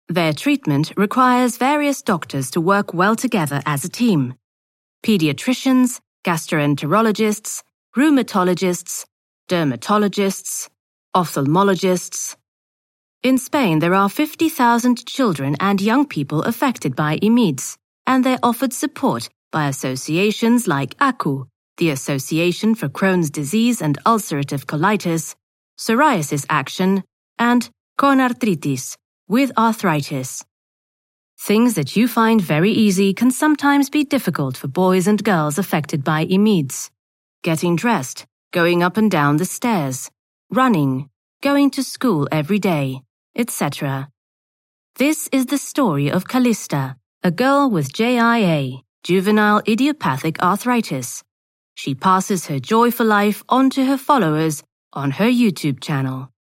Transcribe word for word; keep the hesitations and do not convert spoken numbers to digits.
Their treatment requires various doctors to work well together as a team. Pediatricians, gastroenterologists, rheumatologists, dermatologists, ophthalmologists. In Spain, there are fifty thousand children and young people affected by I M I D S, and they're offered support by associations like A C U, the Association for Crohn's Disease and Ulcerative Colitis, Psoriasis Action, and Conartritis, with arthritis. Things that you find very easy can sometimes be difficult for boys and girls affected by I M I D S. Getting dressed, going up and down the stairs, running, going to school every day, et cetera. This is the story of Callista, a girl with J I A, juvenile idiopathic arthritis. She passes her joy for life on to her followers on her YouTube channel.